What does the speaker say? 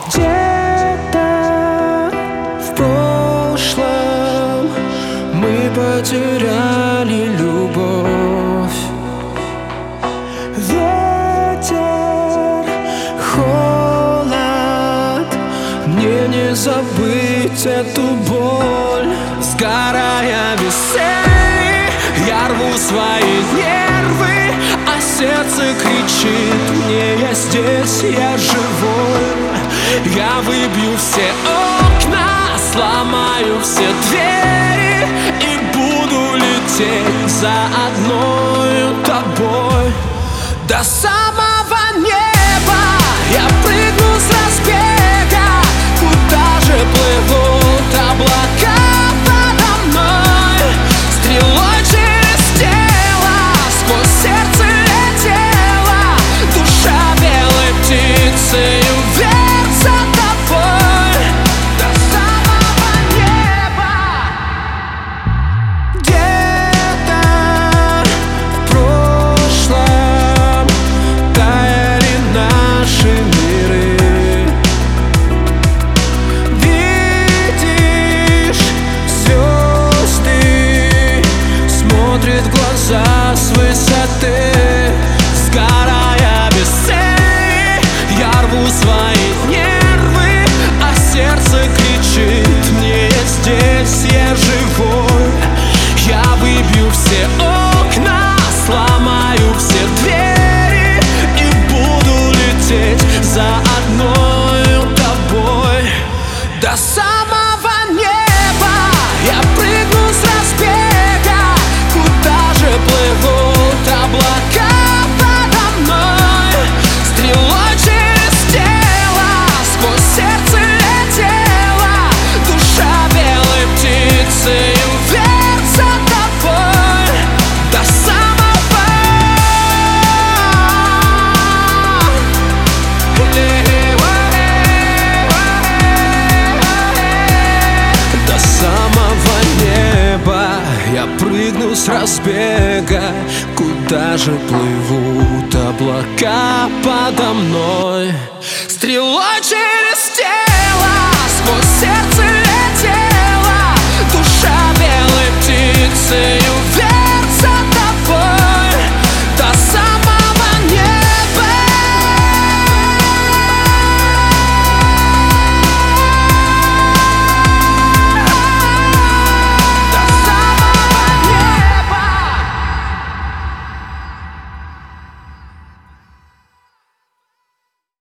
Где-то в прошлом мы потеряли любовь. Ветер, холод, мне не забыть эту боль. Сгорая без цели, я рву свои нервы, а сердце кричит мне: я здесь, я живой. Я выбью все окна, сломаю все двери и буду лететь за одной тобой до самого неба. Я прыгну с разбега, куда же плывут облака подо мной. Стрелой через тело, сквозь сердце летела душа белой птицей вверх за тобой до самого неба. Где-то в прошлом таяли наши миры. Видишь, звезды смотрят в глаза с высоты. Сгорая без цели, я рву свои нервы, а сердце кричит мне: я здесь, я живой. Я выбью все окна, сломаю все двери и буду лететь за одной тобой до самого неба. Я прыгну с разбега, куда же плывут облака подо мной. Стрелой через тело, сквозь сердце летела душа белой птицей вверх за тобой до самого до самого неба. Я прыгну с разбега, куда же плывут облака подо мной. Стрелой через